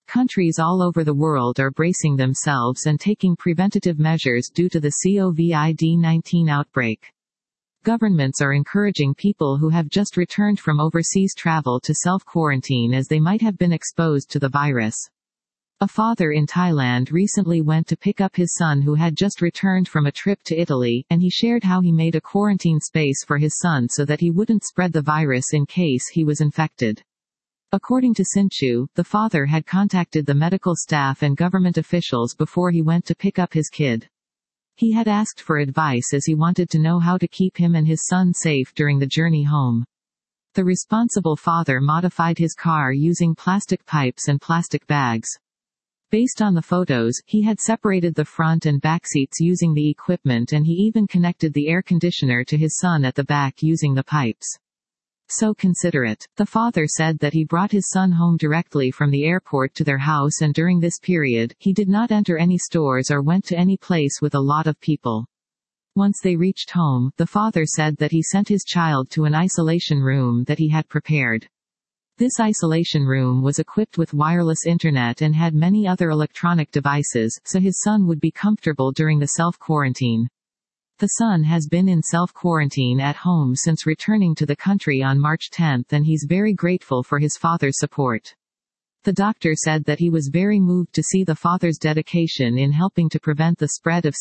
Countries all over the world are bracing themselves and taking preventative measures due to the COVID-19 outbreak. Governments are encouraging people who have just returned from overseas travel to self-quarantine as they might have been exposed to the virus. A father in Thailand recently went to pick up his son who had just returned from a trip to Italy, and he shared how he made a quarantine space for his son so that he wouldn't spread the virus in case he was infected. According to Sinchu, the father had contacted the medical staff and government officials before he went to pick up his kid. He had asked for advice as he wanted to know how to keep him and his son safe during the journey home. The responsible father modified his car using plastic pipes and plastic bags. Based on the photos, he had separated the front and back seats using the equipment, and he even connected the air conditioner to his son at the back using the pipes. So considerate. The father said that he brought his son home directly from the airport to their house, and during this period, he did not enter any stores or went to any place with a lot of people. Once they reached home, the father said that he sent his child to an isolation room that he had prepared. This isolation room was equipped with wireless internet and had many other electronic devices, so his son would be comfortable during the self-quarantine. The son has been in self-quarantine at home since returning to the country on March 10, and he's very grateful for his father's support. The doctor said that he was very moved to see the father's dedication in helping to prevent the spread of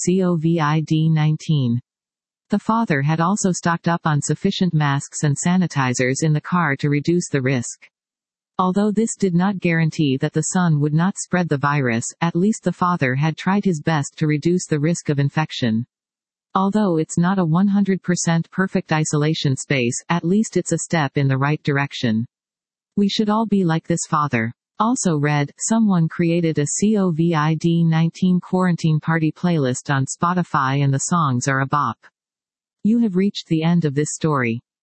COVID-19. The father had also stocked up on sufficient masks and sanitizers in the car to reduce the risk. Although this did not guarantee that the son would not spread the virus, at least the father had tried his best to reduce the risk of infection. Although it's not a 100% perfect isolation space, at least it's a step in the right direction. We should all be like this father. Also read, someone created a COVID-19 quarantine party playlist on Spotify and the songs are a bop. You have reached the end of this story.